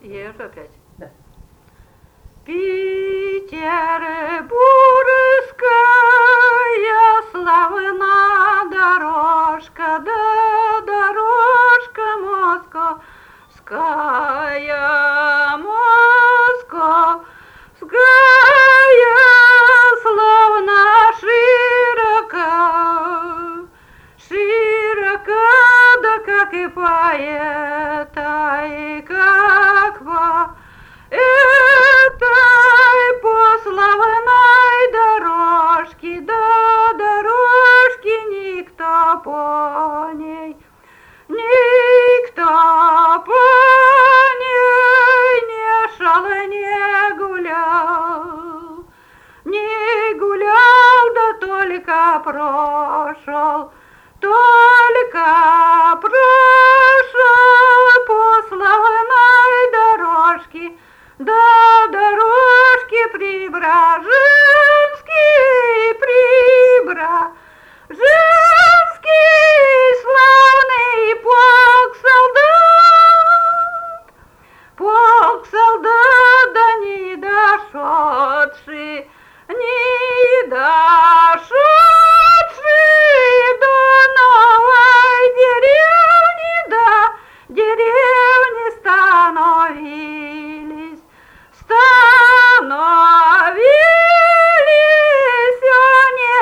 Ешь опять. Да. Петербургская славна дорожка, да дорожка московская, московская славна широка, широка, да как и поэта, и как по этой по славной дорожке, да дорожки никто по ней, никто по ней не шел и не гулял, не гулял, да только прошел, только прошел по славной дорожке, да дорожки Преображенский, Преображенский славный полк солдат, да не дошедший, не дошедший до новой деревни, да деревни становились они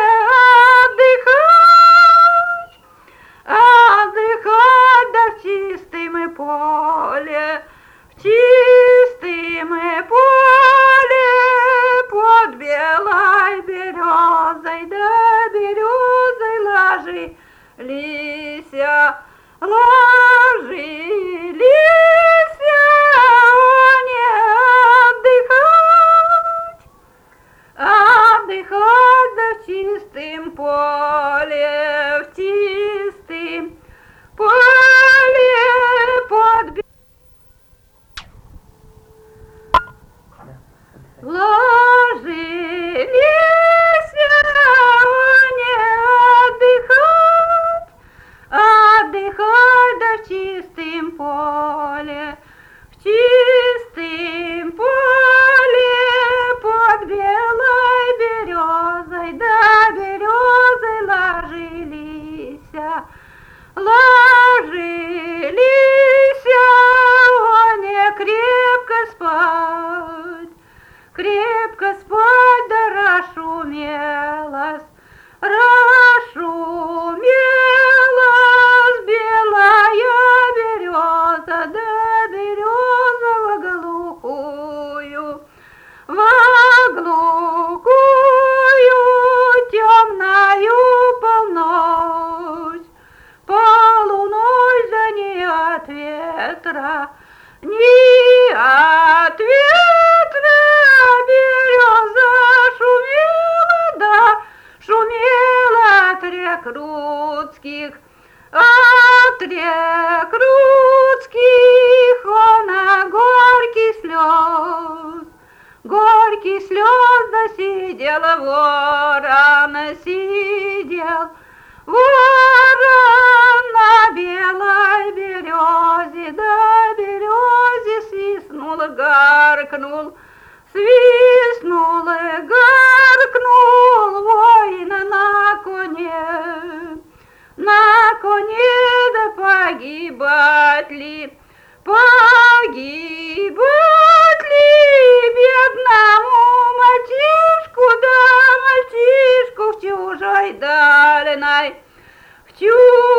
отдыхать, да в чистом поле, в чистом поле под белой березой, да березой ложились они отдыхать, да в чистом поле, в чистом поле под ложились они отдыхать, да в чистом поле, в чистом поле под белой березой, да березой ложились они крепко спать, да расшумелась белая береза, да береза во глухую темною полночь, да не от ветра, не от ветра береза шумела, да шумела от рек рудских, она горький слез, да сидела ворон на белой березе, да березе свистнул и гаркнул воин на коне, да погибать ли бедному мальчишку в чужой дальной, в чужой